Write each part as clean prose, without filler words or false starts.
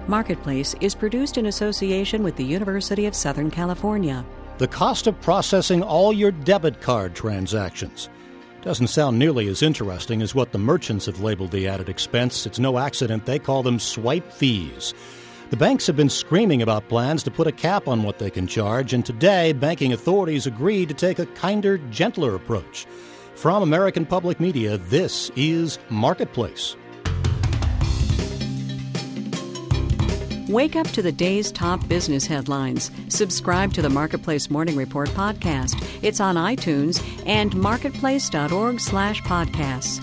Marketplace is produced in association with the University of Southern California. The cost of processing all your debit card transactions doesn't sound nearly as interesting as what the merchants have labeled the added expense. It's no accident they call them swipe fees. The banks have been screaming about plans to put a cap on what they can charge, and today banking authorities agreed to take a kinder, gentler approach. From American Public Media, this is Marketplace. Wake up to the day's top business headlines. Subscribe to the Marketplace Morning Report podcast. It's on iTunes and marketplace.org/podcasts.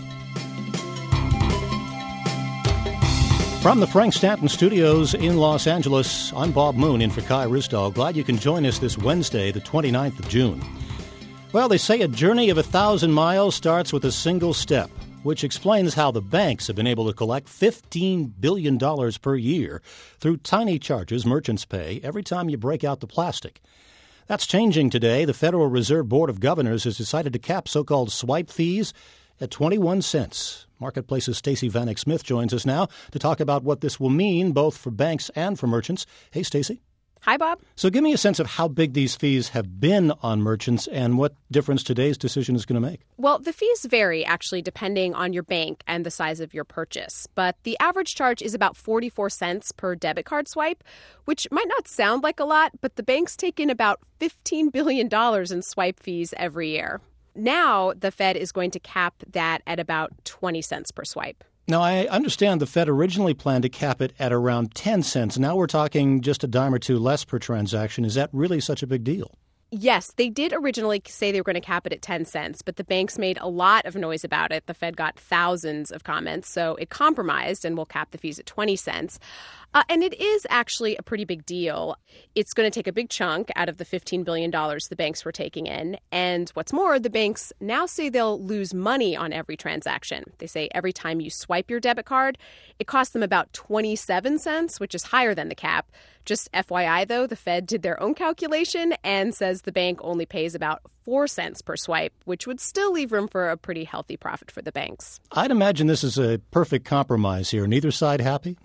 From the Frank Stanton Studios in Los Angeles, I'm Bob Moon in for Kai Ryssdal. Glad you can join us this Wednesday, the 29th of June. Well, they say a journey of 1,000 miles starts with a single step, which explains how the banks have been able to collect $15 billion per year through tiny charges merchants pay every time you break out the plastic. That's changing today. The Federal Reserve Board of Governors has decided to cap so-called swipe fees at 21 cents. Marketplace's Stacey Vanek Smith joins us now to talk about what this will mean both for banks and for merchants. Hey, Stacey. Hi, Bob. So give me a sense of how big these fees have been on merchants and what difference today's decision is going to make. Well, the fees vary, actually, depending on your bank and the size of your purchase. But the average charge is about 44 cents per debit card swipe, which might not sound like a lot, but the banks take in about $15 billion in swipe fees every year. Now, the Fed is going to cap that at about 20 cents per swipe. Now, I understand the Fed originally planned to cap it at around 10 cents. Now we're talking just a dime or two less per transaction. Is that really such a big deal? Yes, they did originally say they were going to cap it at 10 cents, but the banks made a lot of noise about it. The Fed got thousands of comments, so it compromised and will cap the fees at 20 cents. And it is actually a pretty big deal. It's going to take a big chunk out of the $15 billion the banks were taking in. And what's more, the banks now say they'll lose money on every transaction. They say every time you swipe your debit card, it costs them about 27 cents, which is higher than the cap. Just FYI, though, the Fed did their own calculation and says the bank only pays about 4 cents per swipe, which would still leave room for a pretty healthy profit for the banks. I'd imagine this is a perfect compromise here. Neither side happy?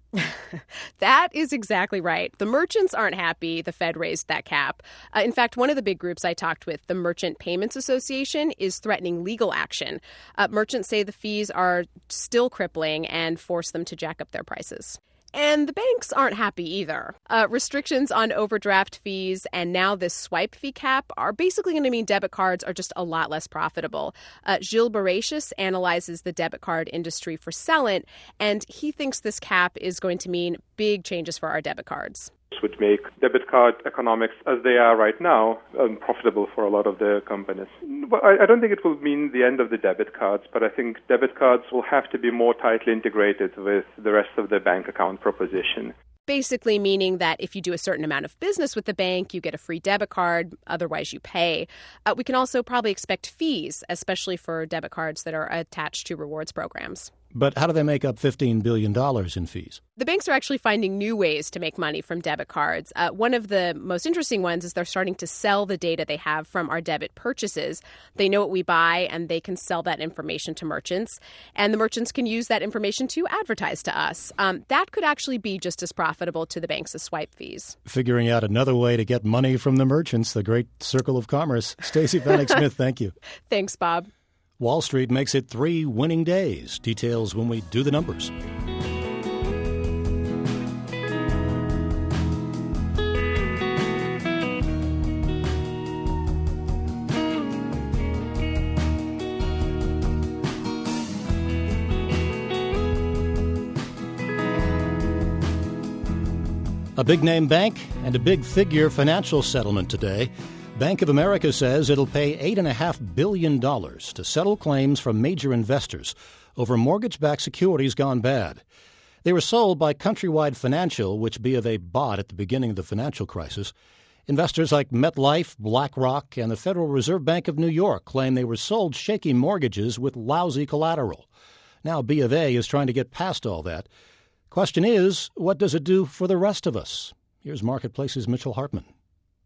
That is exactly right. The merchants aren't happy the Fed raised that cap. In fact, one of the big groups I talked with, the Merchant Payments Association, is threatening legal action. Merchants say the fees are still crippling and force them to jack up their prices. And the banks aren't happy either. Restrictions on overdraft fees and now this swipe fee cap are basically going to mean debit cards are just a lot less profitable. Gilles Baratius analyzes the debit card industry for Celent, and he thinks this cap is going to mean big changes for our debit cards. This would make debit card economics, as they are right now, unprofitable for a lot of the companies. Well, I don't think it will mean the end of the debit cards, but I think debit cards will have to be more tightly integrated with the rest of the bank account proposition. Basically meaning that if you do a certain amount of business with the bank, you get a free debit card, otherwise you pay. We can also probably expect fees, especially for debit cards that are attached to rewards programs. But how do they make up $15 billion in fees? The banks are actually finding new ways to make money from debit cards. One of the most interesting ones is they're starting to sell the data they have from our debit purchases. They know what we buy, and they can sell that information to merchants. And the merchants can use that information to advertise to us. That could actually be just as profitable to the banks as swipe fees. Figuring out another way to get money from the merchants, the great circle of commerce. Stacey Vanek Smith, thank you. Thanks, Bob. Wall Street makes it 3 winning days. Details when we do the numbers. A big-name bank and a big-figure financial settlement today. Bank of America says it'll pay $8.5 billion to settle claims from major investors over mortgage-backed securities gone bad. They were sold by Countrywide Financial, which B of A bought at the beginning of the financial crisis. Investors like MetLife, BlackRock, and the Federal Reserve Bank of New York claim they were sold shaky mortgages with lousy collateral. Now B of A is trying to get past all that. Question is, what does it do for the rest of us? Here's Marketplace's Mitchell Hartman.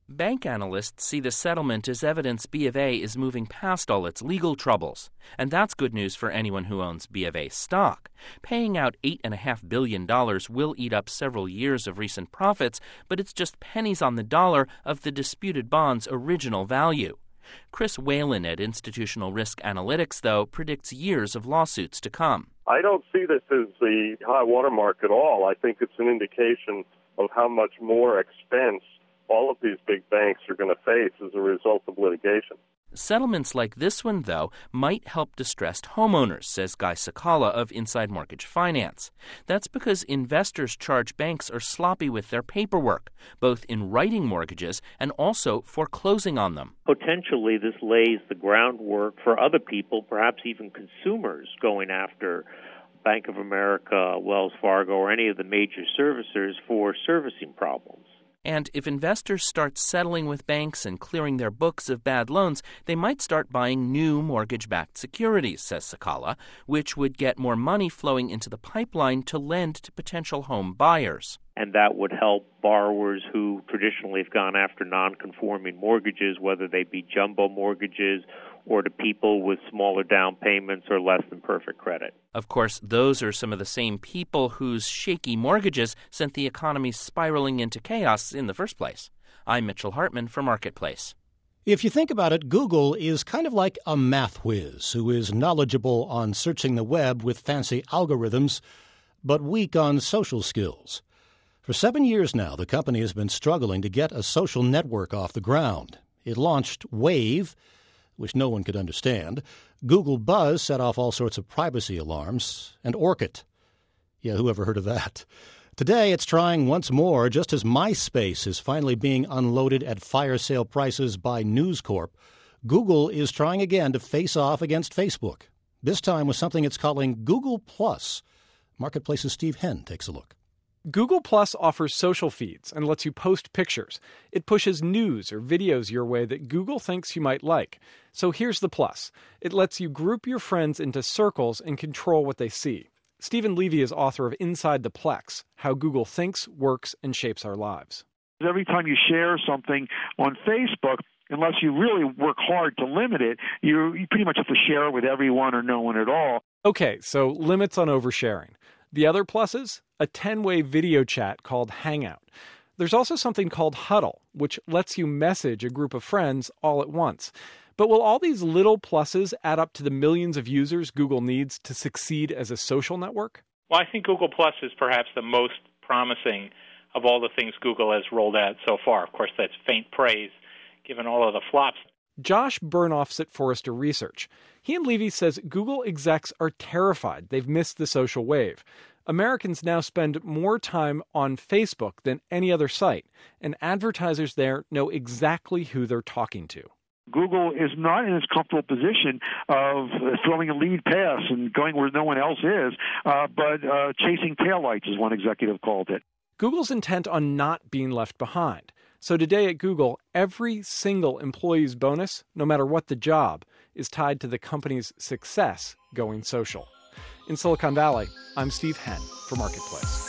Bank analysts see the settlement as evidence B of A is moving past all its legal troubles. And that's good news for anyone who owns B of A stock. Paying out $8.5 billion will eat up several years of recent profits, but it's just pennies on the dollar of the disputed bond's original value. Chris Whalen at Institutional Risk Analytics, though, predicts years of lawsuits to come. I don't see this as the high watermark at all. I think it's an indication of how much more expense all of these big banks are going to face as a result of litigation. Settlements like this one, though, might help distressed homeowners, says Guy Sakala of Inside Mortgage Finance. That's because investors charge banks are sloppy with their paperwork, both in writing mortgages and also foreclosing on them. Potentially, this lays the groundwork for other people, perhaps even consumers, going after Bank of America, Wells Fargo, or any of the major servicers for servicing problems. And if investors start settling with banks and clearing their books of bad loans, they might start buying new mortgage-backed securities, says Sakala, which would get more money flowing into the pipeline to lend to potential home buyers. And that would help borrowers who traditionally have gone after non-conforming mortgages, whether they be jumbo mortgages or to people with smaller down payments or less than perfect credit. Of course, those are some of the same people whose shaky mortgages sent the economy spiraling into chaos in the first place. I'm Mitchell Hartman for Marketplace. If you think about it, Google is kind of like a math whiz who is knowledgeable on searching the web with fancy algorithms, but weak on social skills. For 7 years now, the company has been struggling to get a social network off the ground. It launched Wave, which no one could understand. Google Buzz set off all sorts of privacy alarms. And Orkut. Yeah, who ever heard of that? Today, it's trying once more, just as MySpace is finally being unloaded at fire sale prices by News Corp. Google is trying again to face off against Facebook, this time with something it's calling Google+. Marketplace's Steve Henn takes a look. Google Plus offers social feeds and lets you post pictures. It pushes news or videos your way that Google thinks you might like. So here's the plus. It lets you group your friends into circles and control what they see. Stephen Levy is author of Inside the Plex, How Google Thinks, Works, and Shapes Our Lives. Every time you share something on Facebook, unless you really work hard to limit it, you pretty much have to share it with everyone or no one at all. Okay, so limits on oversharing. The other pluses? A 10-way video chat called Hangout. There's also something called Huddle, which lets you message a group of friends all at once. But will all these little pluses add up to the millions of users Google needs to succeed as a social network? Well, I think Google Plus is perhaps the most promising of all the things Google has rolled out so far. Of course, that's faint praise, given all of the flops. Josh Burnoff's at Forrester Research. He and Levy says Google execs are terrified they've missed the social wave. Americans now spend more time on Facebook than any other site, and advertisers there know exactly who they're talking to. Google is not in its comfortable position of throwing a lead pass and going where no one else is, but chasing taillights, as one executive called it. Google's intent on not being left behind. So today at Google, every single employee's bonus, no matter what the job, is tied to the company's success going social. In Silicon Valley, I'm Steve Henn for Marketplace.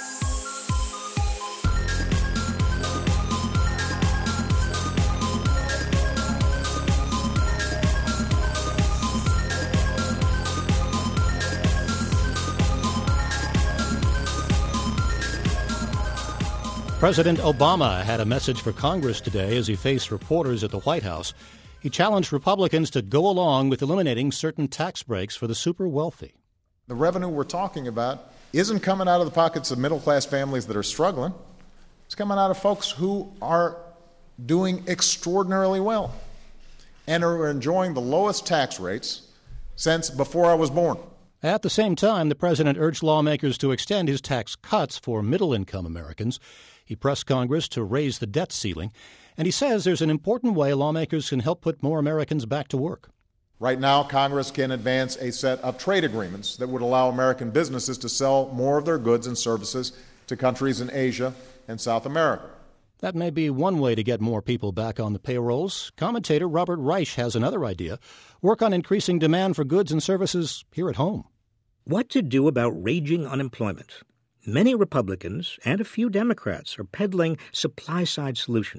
President Obama had a message for Congress today as he faced reporters at the White House. He challenged Republicans to go along with eliminating certain tax breaks for the super wealthy. The revenue we're talking about isn't coming out of the pockets of middle-class families that are struggling. It's coming out of folks who are doing extraordinarily well and are enjoying the lowest tax rates since before I was born. At the same time, the president urged lawmakers to extend his tax cuts for middle-income Americans. He pressed Congress to raise the debt ceiling, and he says there's an important way lawmakers can help put more Americans back to work. Right now, Congress can advance a set of trade agreements that would allow American businesses to sell more of their goods and services to countries in Asia and South America. That may be one way to get more people back on the payrolls. Commentator Robert Reich has another idea. Work on increasing demand for goods and services here at home. What to do about raging unemployment? Many Republicans and a few Democrats are peddling supply-side solutions,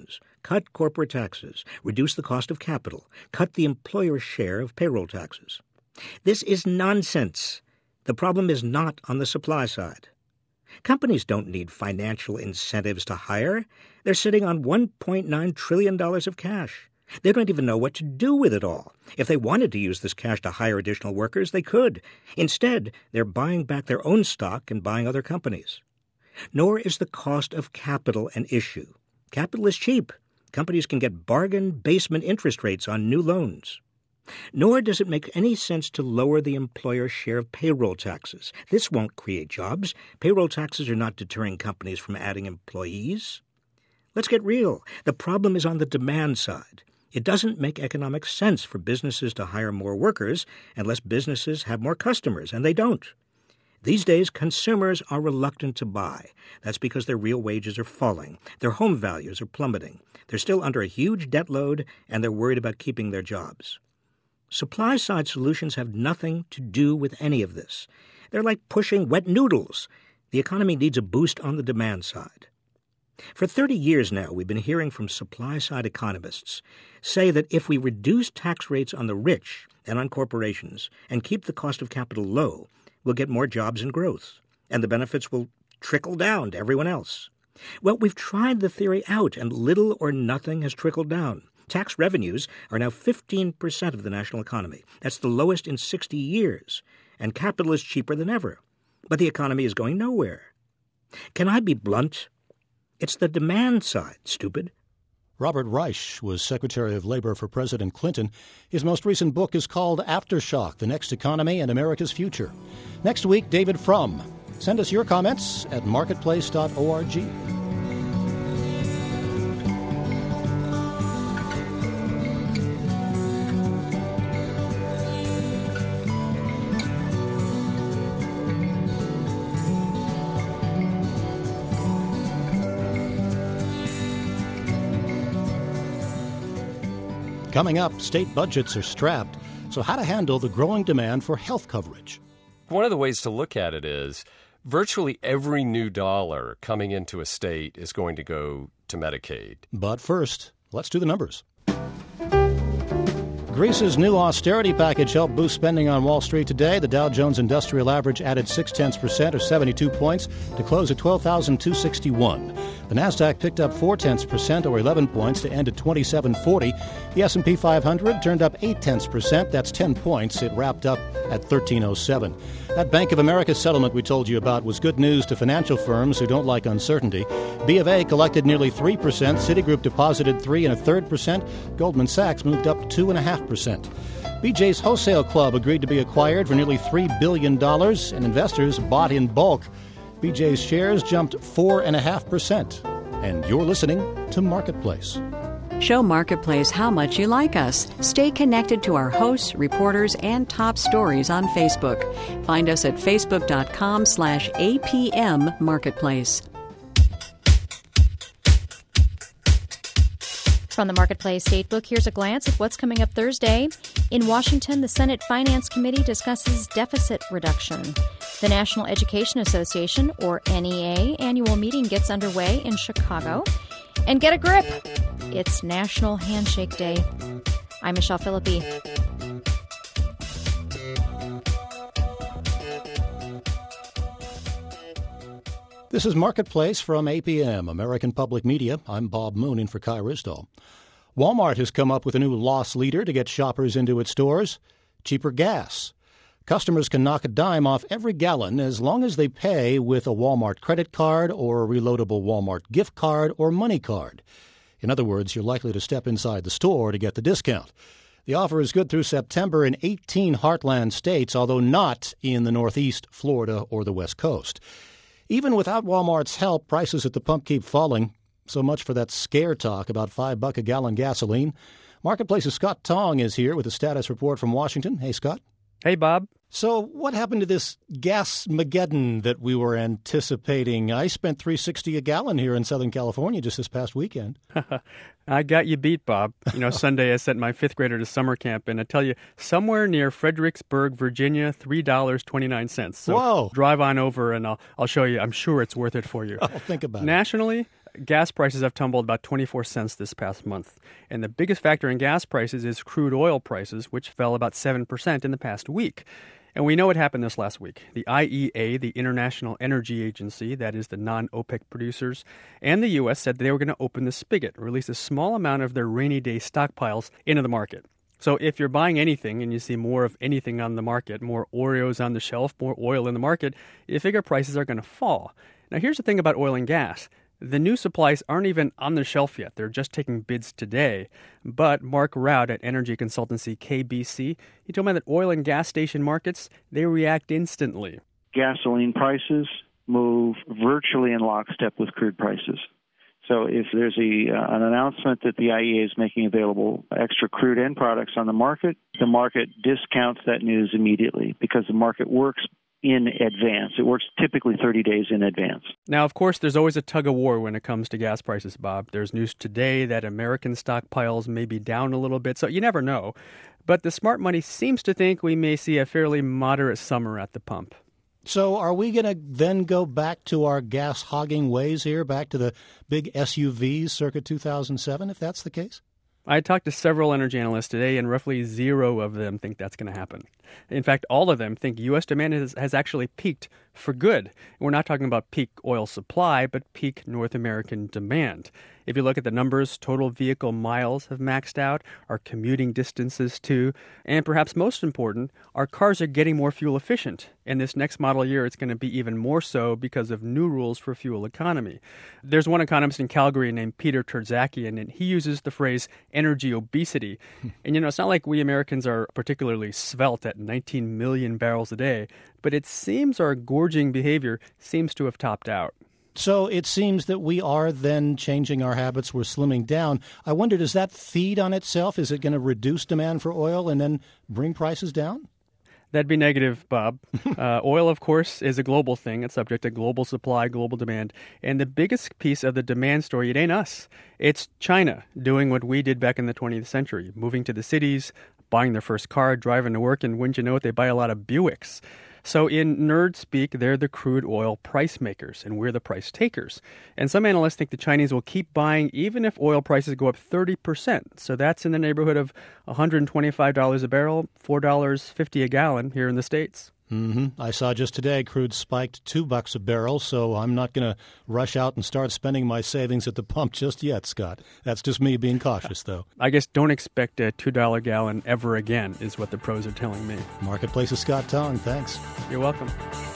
cut corporate taxes, reduce the cost of capital, cut the employer's share of payroll taxes. This is nonsense. The problem is not on the supply side. Companies don't need financial incentives to hire. They're sitting on $1.9 trillion of cash. They don't even know what to do with it all. If they wanted to use this cash to hire additional workers, they could. Instead, they're buying back their own stock and buying other companies. Nor is the cost of capital an issue. Capital is cheap. Companies can get bargain basement interest rates on new loans. Nor does it make any sense to lower the employer's share of payroll taxes. This won't create jobs. Payroll taxes are not deterring companies from adding employees. Let's get real. The problem is on the demand side. It doesn't make economic sense for businesses to hire more workers unless businesses have more customers, and they don't. These days, consumers are reluctant to buy. That's because their real wages are falling. Their home values are plummeting. They're still under a huge debt load, and they're worried about keeping their jobs. Supply-side solutions have nothing to do with any of this. They're like pushing wet noodles. The economy needs a boost on the demand side. For 30 years now, we've been hearing from supply-side economists say that if we reduce tax rates on the rich and on corporations and keep the cost of capital low, we'll get more jobs and growth, and the benefits will trickle down to everyone else. Well, we've tried the theory out, and little or nothing has trickled down. Tax revenues are now 15% of the national economy. That's the lowest in 60 years, and capital is cheaper than ever. But the economy is going nowhere. Can I be blunt? It's the demand side, stupid. Robert Reich was Secretary of Labor for President Clinton. His most recent book is called Aftershock, The Next Economy and America's Future. Next week, David Frum. Send us your comments at marketplace.org. Coming up, state budgets are strapped, so how to handle the growing demand for health coverage. One of the ways to look at it is virtually every new dollar coming into a state is going to go to Medicaid. But first, let's do the numbers. Greece's new austerity package helped boost spending on Wall Street today. The Dow Jones Industrial Average added 0.6% or 72 points to close at 12,261. The Nasdaq picked up 0.4% or 11 points to end at 2740. The S&P 500 turned up 0.8%. That's 10 points. It wrapped up at 1307. That Bank of America settlement we told you about was good news to financial firms who don't like uncertainty. B of A collected nearly 3%. Citigroup deposited 3.33%. Goldman Sachs moved up 2.5%. BJ's Wholesale Club agreed to be acquired for nearly $3 billion, and investors bought in bulk. BJ's shares jumped 4.5%. And you're listening to Marketplace. Show Marketplace how much you like us. Stay connected to our hosts, reporters, and top stories on Facebook. Find us at facebook.com/APM Marketplace. From the Marketplace Statebook, here's a glance at what's coming up Thursday. In Washington, the Senate Finance Committee discusses deficit reduction. The National Education Association, or NEA, annual meeting gets underway in Chicago. And get a grip! It's National Handshake Day. I'm Michelle Philippi. This is Marketplace from APM, American Public Media. I'm Bob Moon in for Kai Risdall. Walmart has come up with a new loss leader to get shoppers into its stores: cheaper gas. Customers can knock a dime off every gallon as long as they pay with a Walmart credit card or a reloadable Walmart gift card or money card. In other words, you're likely to step inside the store to get the discount. The offer is good through September in 18 Heartland states, although not in the Northeast, Florida, or the West Coast. Even without Walmart's help, prices at the pump keep falling. So much for that scare talk about $5 a gallon gasoline. Marketplace's Scott Tong is here with a status report from Washington. Hey, Scott. Hey, Bob. So what happened to this gas-mageddon that we were anticipating? I spent $3.60 a gallon here in Southern California just this past weekend. I got you beat, Bob. Sunday I sent my fifth grader to summer camp, and I tell you, somewhere near Fredericksburg, Virginia, $3.29. So Whoa. Drive on over, and I'll show you. I'm sure it's worth it for you. Oh, think about it. Nationally, gas prices have tumbled about 24 cents this past month. And the biggest factor in gas prices is crude oil prices, which fell about 7% in the past week. And we know what happened this last week. The IEA, the International Energy Agency, that is the non-OPEC producers, and the U.S. said they were going to open the spigot, release a small amount of their rainy day stockpiles into the market. So if you're buying anything and you see more of anything on the market, more Oreos on the shelf, more oil in the market, you figure prices are going to fall. Now here's the thing about oil and gas. The new supplies aren't even on the shelf yet. They're just taking bids today. But Mark Roud at energy consultancy KBC, he told me that oil and gas station markets, they react instantly. Gasoline prices move virtually in lockstep with crude prices. So if there's an announcement that the IEA is making available extra crude end products on the market discounts that news immediately because the market works in advance. It works typically 30 days in advance. Now, of course, there's always a tug-of-war when it comes to gas prices, Bob. There's news today that American stockpiles may be down a little bit, so you never know. But the smart money seems to think we may see a fairly moderate summer at the pump. So are we going to then go back to our gas hogging ways here, back to the big SUVs circa 2007, if that's the case? I talked to several energy analysts today, and roughly zero of them think that's going to happen. In fact, all of them think U.S. demand has actually peaked for good. We're not talking about peak oil supply, but peak North American demand. If you look at the numbers, total vehicle miles have maxed out, our commuting distances too, and perhaps most important, our cars are getting more fuel efficient. And this next model year, it's going to be even more so because of new rules for fuel economy. There's one economist in Calgary named Peter Terzakian, and he uses the phrase energy obesity. And, it's not like we Americans are particularly svelte at 19 million barrels a day, but it seems our gorging behavior seems to have topped out. So it seems that we are then changing our habits. We're slimming down. I wonder, does that feed on itself? Is it going to reduce demand for oil and then bring prices down? That'd be negative, Bob. Oil, of course, is a global thing. It's subject to global supply, global demand. And the biggest piece of the demand story, it ain't us. It's China doing what we did back in the 20th century, moving to the cities, buying their first car, driving to work, and wouldn't you know it, they buy a lot of Buicks. So in nerd speak, they're the crude oil price makers, and we're the price takers. And some analysts think the Chinese will keep buying even if oil prices go up 30%. So that's in the neighborhood of $125 a barrel, $4.50 a gallon here in the States. Mm-hmm. I saw just today crude spiked $2 a barrel, so I'm not going to rush out and start spending my savings at the pump just yet, Scott. That's just me being cautious, though. I guess don't expect a $2 gallon ever again is what the pros are telling me. Marketplace's Scott Tong, thanks. You're welcome.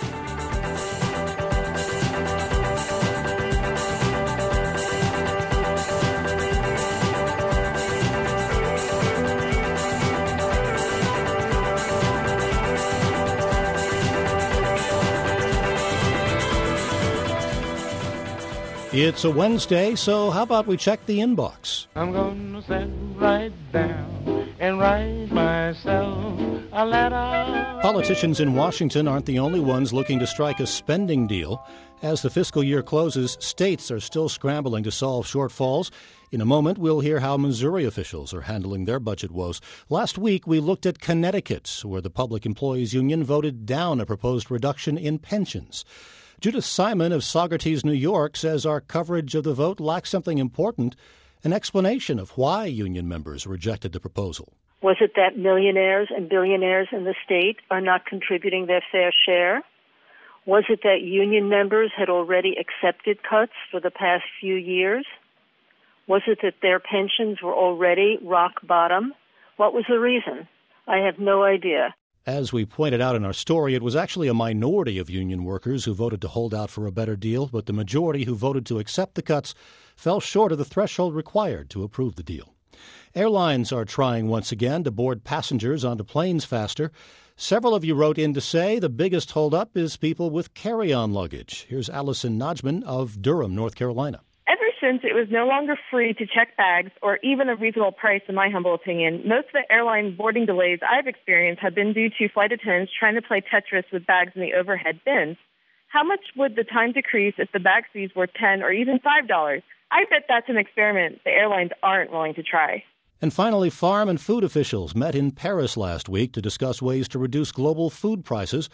It's a Wednesday, so how about we check the inbox? I'm gonna sit right down and write myself a letter. Politicians in Washington aren't the only ones looking to strike a spending deal. As the fiscal year closes, states are still scrambling to solve shortfalls. In a moment, we'll hear how Missouri officials are handling their budget woes. Last week, we looked at Connecticut, where the Public Employees Union voted down a proposed reduction in pensions. Judith Simon of Saugerties, New York, says our coverage of the vote lacks something important, an explanation of why union members rejected the proposal. Was it that millionaires and billionaires in the state are not contributing their fair share? Was it that union members had already accepted cuts for the past few years? Was it that their pensions were already rock bottom? What was the reason? I have no idea. As we pointed out in our story, it was actually a minority of union workers who voted to hold out for a better deal, but the majority who voted to accept the cuts fell short of the threshold required to approve the deal. Airlines are trying once again to board passengers onto planes faster. Several of you wrote in to say the biggest holdup is people with carry-on luggage. Here's Allison Najman of Durham, North Carolina. Ever since it was no longer free to check bags or even a reasonable price, in my humble opinion, most of the airline boarding delays I've experienced have been due to flight attendants trying to play Tetris with bags in the overhead bins. How much would the time decrease if the bag fees were $10 or even $5? I bet that's an experiment the airlines aren't willing to try. And finally, farm and food officials met in Paris last week to discuss ways to reduce global food prices.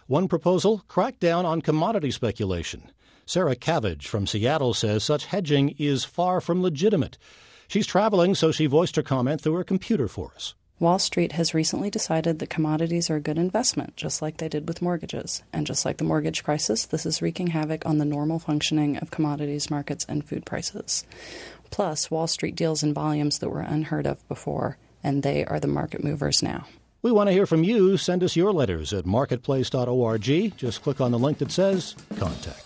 One proposal, crack down on commodity speculation. Sarah Cabbage from Seattle says such hedging is far from legitimate. She's traveling, so she voiced her comment through her computer for us. Wall Street has recently decided that commodities are a good investment, just like they did with mortgages. And just like the mortgage crisis, this is wreaking havoc on the normal functioning of commodities markets and food prices. Plus, Wall Street deals in volumes that were unheard of before, and they are the market movers now. We want to hear from you. Send us your letters at marketplace.org. Just click on the link that says Contact.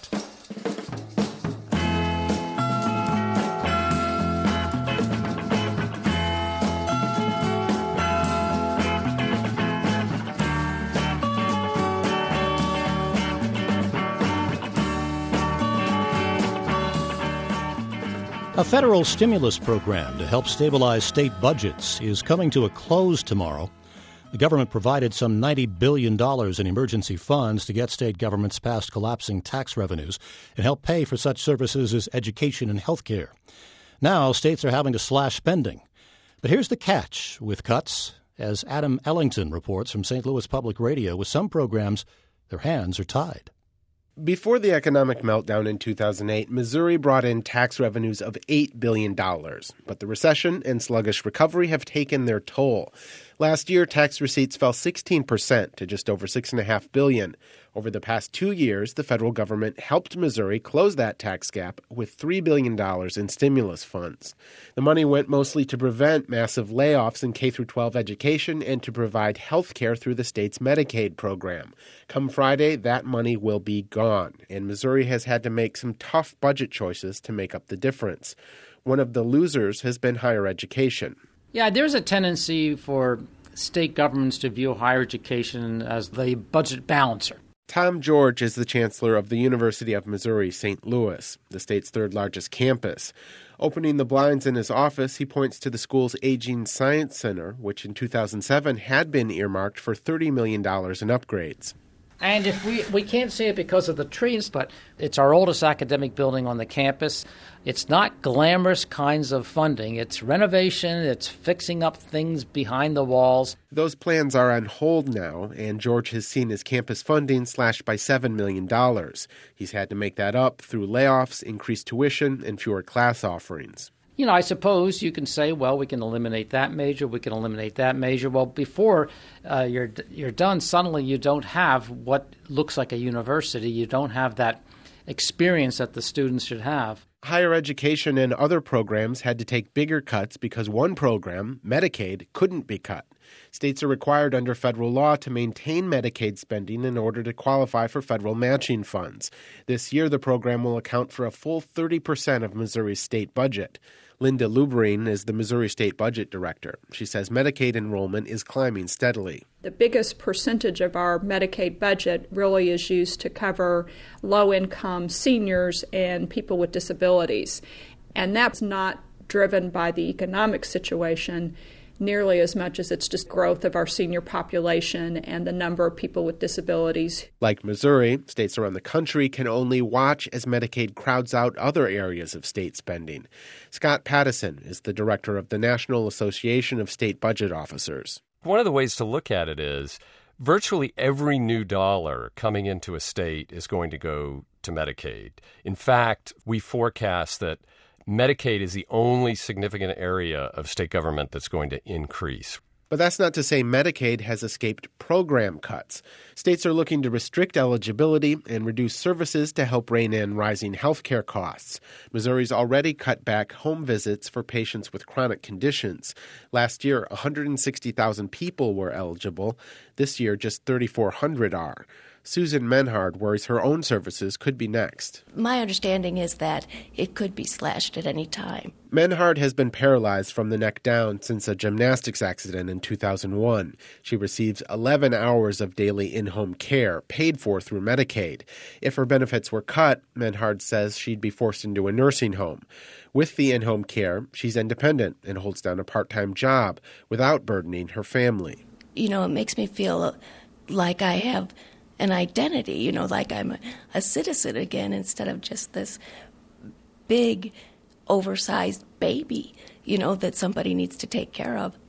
A federal stimulus program to help stabilize state budgets is coming to a close tomorrow. The government provided some $90 billion in emergency funds to get state governments past collapsing tax revenues and help pay for such services as education and health care. Now, states are having to slash spending. But here's the catch with cuts. As Adam Ellington reports from St. Louis Public Radio, with some programs, their hands are tied. Before the economic meltdown in 2008, Missouri brought in tax revenues of $8 billion. But the recession and sluggish recovery have taken their toll. Last year, tax receipts fell 16% to just over $6.5 billion. Over the past 2 years, the federal government helped Missouri close that tax gap with $3 billion in stimulus funds. The money went mostly to prevent massive layoffs in K-12 education and to provide health care through the state's Medicaid program. Come Friday, that money will be gone, and Missouri has had to make some tough budget choices to make up the difference. One of the losers has been higher education. Yeah, there's a tendency for state governments to view higher education as the budget balancer. Tom George is the chancellor of the University of Missouri St. Louis, the state's third largest campus. Opening the blinds in his office, he points to the school's Aging Science Center, which in 2007 had been earmarked for $30 million in upgrades. And if we can't see it because of the trees, but it's our oldest academic building on the campus. It's not glamorous kinds of funding. It's renovation. It's fixing up things behind the walls. Those plans are on hold now, and George has seen his campus funding slashed by $7 million. He's had to make that up through layoffs, increased tuition, and fewer class offerings. You know, I suppose you can say, well, we can eliminate that major, we can eliminate that major. Well, before you're done, suddenly you don't have what looks like a university. You don't have that experience that the students should have. Higher education and other programs had to take bigger cuts because one program, Medicaid, couldn't be cut. States are required under federal law to maintain Medicaid spending in order to qualify for federal matching funds. This year, the program will account for a full 30% of Missouri's state budget. Linda Lubrine is the Missouri State Budget Director. She says Medicaid enrollment is climbing steadily. The biggest percentage of our Medicaid budget really is used to cover low-income seniors and people with disabilities. And that's not driven by the economic situation nearly as much as it's just growth of our senior population and the number of people with disabilities. Like Missouri, states around the country can only watch as Medicaid crowds out other areas of state spending. Scott Pattison is the director of the National Association of State Budget Officers. One of the ways to look at it is virtually every new dollar coming into a state is going to go to Medicaid. In fact, we forecast that Medicaid is the only significant area of state government that's going to increase. But that's not to say Medicaid has escaped program cuts. States are looking to restrict eligibility and reduce services to help rein in rising health care costs. Missouri's already cut back home visits for patients with chronic conditions. Last year, 160,000 people were eligible. This year, just 3,400 are. Susan Menhard worries her own services could be next. My understanding is that it could be slashed at any time. Menhard has been paralyzed from the neck down since a gymnastics accident in 2001. She receives 11 hours of daily in-home care, paid for through Medicaid. If her benefits were cut, Menhard says she'd be forced into a nursing home. With the in-home care, she's independent and holds down a part-time job without burdening her family. You know, it makes me feel like I have an identity, like I'm a citizen again instead of just this big, oversized baby, that somebody needs to take care of.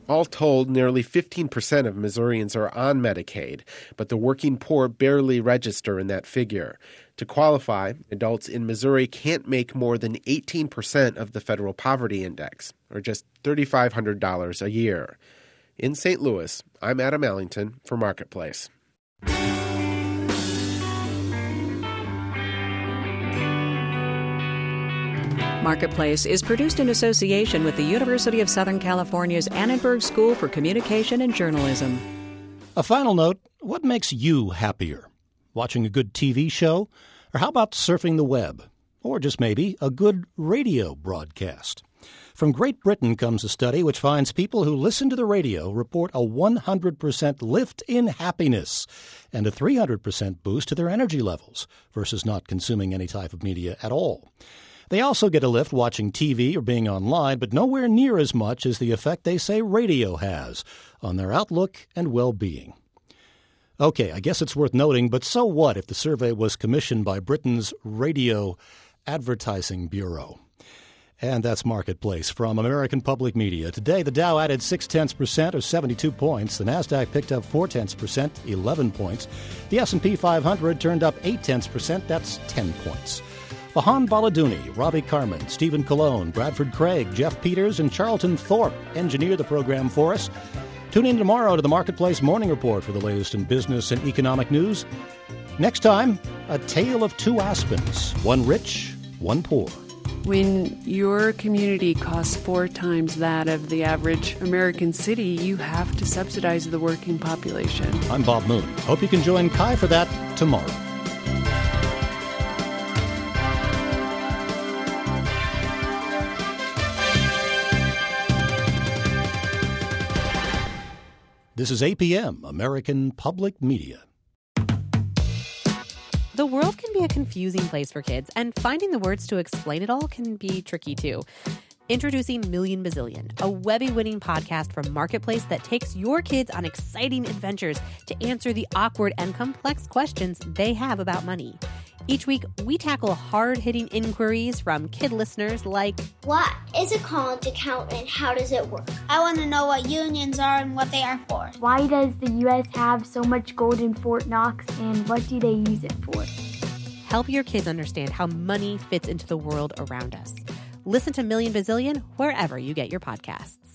All told, nearly 15% of Missourians are on Medicaid, but the working poor barely register in that figure. To qualify, adults in Missouri can't make more than 18% of the federal poverty index, or just $3,500 a year. In St. Louis, I'm Adam Allington for Marketplace. Marketplace is produced in association with the University of Southern California's Annenberg School for Communication and Journalism. A final note, what makes you happier? Watching a good TV show? Or how about surfing the web? Or just maybe a good radio broadcast? From Great Britain comes a study which finds people who listen to the radio report a 100% lift in happiness and a 300% boost to their energy levels versus not consuming any type of media at all. They also get a lift watching TV or being online, but nowhere near as much as the effect they say radio has on their outlook and well-being. Okay, I guess it's worth noting, but so what if the survey was commissioned by Britain's Radio Advertising Bureau? And that's Marketplace from American Public Media. Today, the Dow added 0.6% or 72 points. The Nasdaq picked up 0.4%, 11 points. The S&P 500 turned up 0.8%, that's 10 points. Vahan Baladouni, Ravi Carmen, Stephen Colon, Bradford Craig, Jeff Peters, and Charlton Thorpe engineer the program for us. Tune in tomorrow to the Marketplace Morning Report for the latest in business and economic news. Next time, a tale of two Aspens, one rich, one poor. When your community costs 4 times that of the average American city, you have to subsidize the working population. I'm Bob Moon. Hope you can join Kai for that tomorrow. This is APM, American Public Media. The world can be a confusing place for kids, and finding the words to explain it all can be tricky too. Introducing Million Bazillion, a Webby-winning podcast from Marketplace that takes your kids on exciting adventures to answer the awkward and complex questions they have about money. Each week, we tackle hard-hitting inquiries from kid listeners like, what is a college account and how does it work? I want to know what unions are and what they are for. Why does the U.S. have so much gold in Fort Knox and what do they use it for? Help your kids understand how money fits into the world around us. Listen to Million Bazillion wherever you get your podcasts.